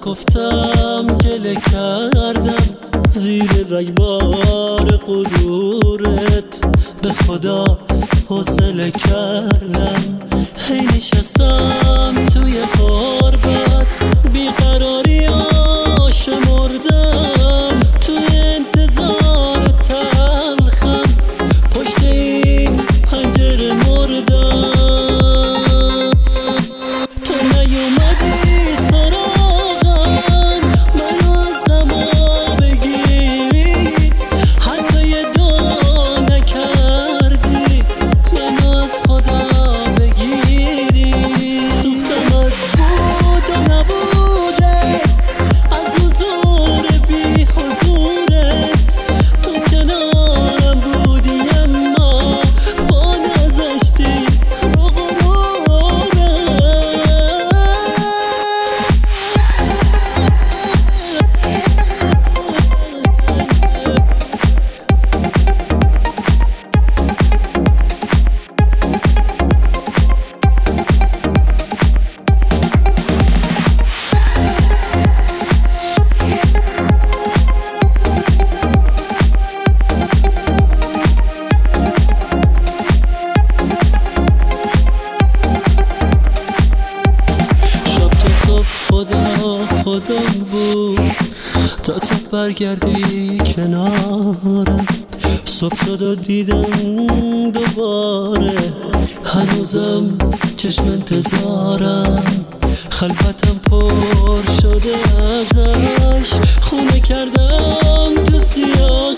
گفتم گله کردم زیر رگبار غرورت، به خدا حوصله کردم. هی نشستم توی قربت، بیقراری شمردم توی انتظار تلخم، پشت این پنجره مردم. تو نیومدی سراغم منو از غما بگیری، حتی یه دعا نکردی منو از خدا بگیری. سوختم از بود و نبودت، از حضور بی حضورت. تو کنارم بودی اما پا نذاشتی رو خودم بود تا تو برگردی کنارم. صبح شد و دیدم دوباره، هنوزم چشم انتظارم. خلوتم پر شده ازش، خونه کردم تو سیاهی.